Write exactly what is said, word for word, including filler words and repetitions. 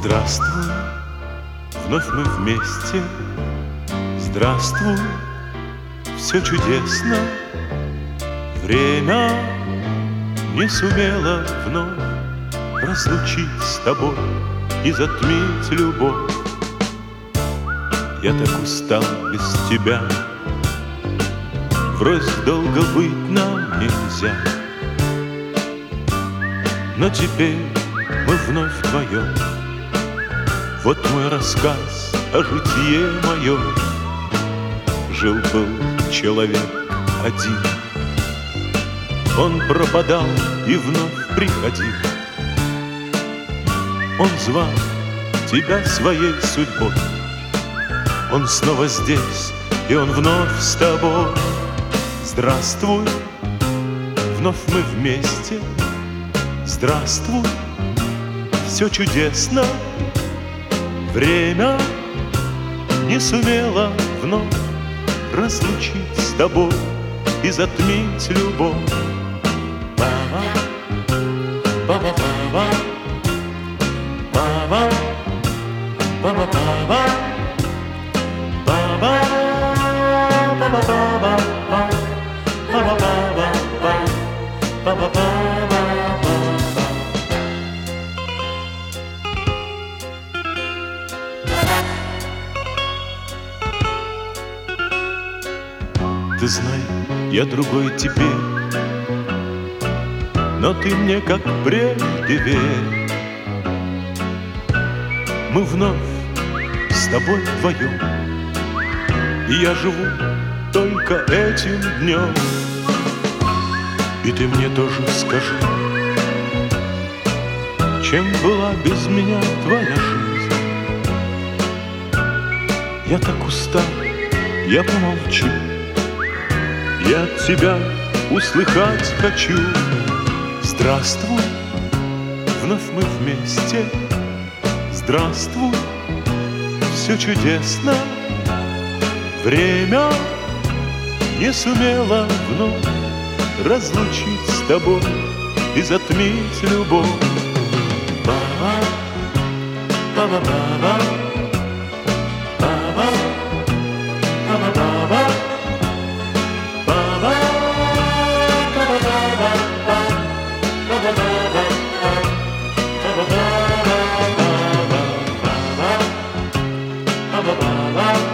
Здравствуй, вновь мы вместе. Здравствуй, все чудесно. Время не сумело вновь разлучить с тобой и затмить любовь. Я так устал без тебя, врозь долго быть нам нельзя. Но теперь мы вновь вдвоем. Вот мой рассказ о житье моем. Жил-был человек один, он пропадал и вновь приходил. Он звал тебя своей судьбой. Он снова здесь, и он вновь с тобой. Здравствуй, вновь мы вместе. Здравствуй, все чудесно. Время не сумело вновь разлучить с тобой и затмить любовь. Ба-ба, ба-ба-ба-ба, ба-ба, ба-ба-ба-ба, ба-ба, ба-ба-ба-ба, ба-ба-ба-ба, ба-ба-ба-ба. Ты знай, я другой теперь, но ты мне как прежде верь. Мы вновь с тобой вдвоем, и я живу только этим днем. И ты мне тоже скажи, чем была без меня твоя жизнь? Я так устал, я помолчу. Я от тебя услыхать хочу. Здравствуй, вновь мы вместе. Здравствуй, все чудесно. Время не сумело вновь разлучить с тобой и затмить любовь. Ба-ба, ба-ба-ба-ба, ба-ба, ба-ба-ба-ба. Ba ba ba ba